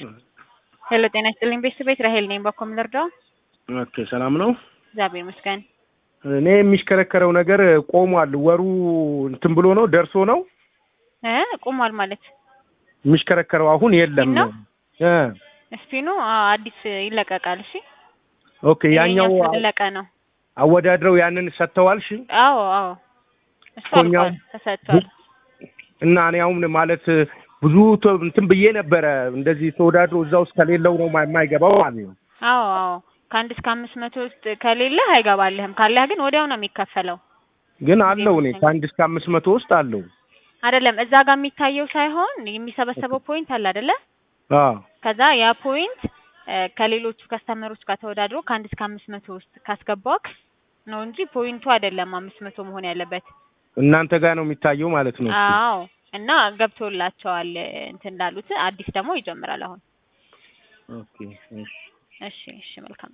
ሄሎ ጤና ይስጥልኝ ቤተሰቤት ራሄል ነኝ በኮም ልርዳው ኦኬ ሰላም ነው እግዚአብሔር ይመስገን እኔ የሚሽከረከረው ነገር ቆሟል ወሩ እንትን ብሎ ነው ደርሶ ነው ቆሟል ማለት የሚሽከረከረው አሁን የለም ስፒኑ አዲስ ይለቀቃል እሺ ኦኬ ያኛው ይለቀ ነው አወዳድረው ያንን ሰጥተዋል እሺ አዎ እሱኛው ተሰጥቷል እና እኔ አሁን ማለት ብዙ እንትን ብዬ ነበር እንደዚህ ተወዳድሮ እዛው ውስጥ ከሌለው ነው የማይገባው ማለት ነው አዎ ከአንድ እስከ 500 ውስጥ ከሌለ አይገባልህም ካለህ ግን ወዲያው ነው የሚከፈለው ግን አለው እኔ ከአንድ እስከ 500 ውስጥ አለው አይደለም እዛ ጋር የሚታየው ሳይሆን የሚሰበሰበው ፖይንት አለ አይደለ ከዛ ያ ፖይንት ከሌሎቹ ከስተመሮች ጋር ተወዳድሮ ከአንድ እስከ 500 ውስጥ ካስገባክ ነው እንጂ ፖይንቱ አይደለም 500 መሆን ያለበት እናንተ ጋር ነው የሚታየው ማለት ነው አዎ እና ገብቶላቸዋል እንትን እንዳሉት አዲስ ደግሞ ይጀምራል አሁን ኦኬ እሺ መልካም